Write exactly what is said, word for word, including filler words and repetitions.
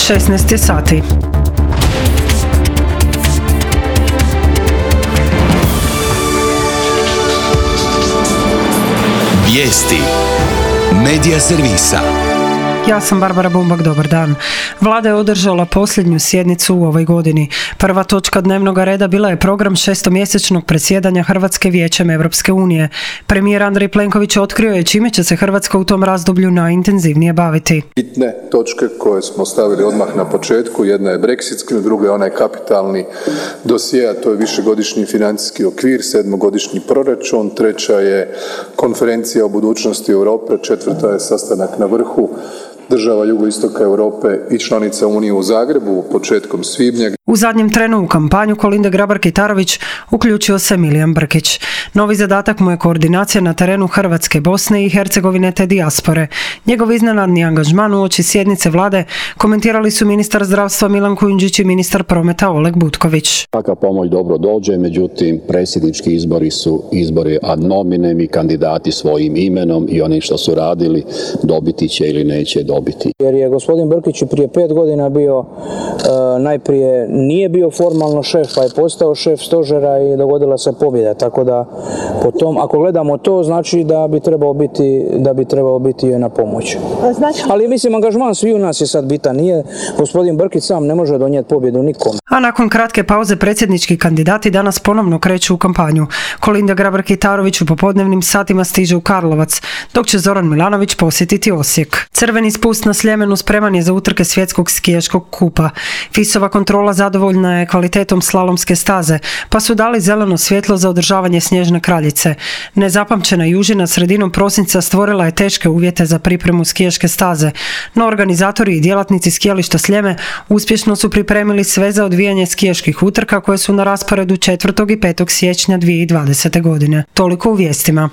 šesnaest je sati. Vijesti Medija servisa. Ja sam Barbara Bumbak, dobar dan. Vlada je održala posljednju sjednicu u ovoj godini. Prva točka dnevnog reda bila je program šestomjesečnog predsjedanja Hrvatske Vijećem Europske unije. Premijer Andrej Plenković otkrio je čime će se Hrvatska u tom razdoblju najintenzivnije baviti. Bitne točke koje smo stavili odmah na početku, jedna je breksitski, druga je onaj kapitalni dosje, a to je višegodišnji financijski okvir, sedmogodišnji proračun, treća je konferencija o budućnosti Europe, četvrta je sastanak na vrhu država jugoistoka Europe i članica Unije u Zagrebu početkom svibnja. U zadnjem trenu u kampanju Kolinde Grabar-Kitarović uključio se Milijan Brkić. Novi zadatak mu je koordinacija na terenu Hrvatske, Bosne i Hercegovine te dijaspore. Njegov iznenadni angažman uoči sjednice vlade komentirali su ministar zdravstva Milan Kujundžić i ministar prometa Oleg Butković. Taka pomoć dobro dođe, međutim predsjednički izbori su izbori ad nominem i kandidati svojim imenom i oni što su radili dobiti će ili neće dobiti. Jer je gospodin Brkić prije pet godina bio uh, najprije nije bio formalno šef, pa je postao šef stožera i dogodila se pobjeda. Tako da potom, ako gledamo to, znači da bi trebao biti, da bi trebao biti na pomoć. Znači... Ali mislim, angažman svi u nas je sad bitan. Nije, gospodin Brkić sam ne može donijeti pobjedu nikom. A nakon kratke pauze predsjednički kandidati danas ponovno kreću u kampanju. Kolinda Grabar-Kitarović u popodnevnim satima stiže u Karlovac, dok će Zoran Milanović posjetiti Osijek. Crveni spust na Sljemenu spreman je za utrke svjetskog skijaškog kupa. FIS-ova kontrola zadovoljna je kvalitetom slalomske staze, pa su dali zeleno svjetlo za održavanje Snježne kraljice. Nezapamćena južina sredinom prosinca stvorila je teške uvjete za pripremu skijaške staze, no organizatori i djelatnici skijališta Sljeme uspješno su pripremili sve za odvijanje skijaških utrka koje su na rasporedu četvrtog i petog siječnja dvije tisuće dvadesete godine. Toliko u vijestima.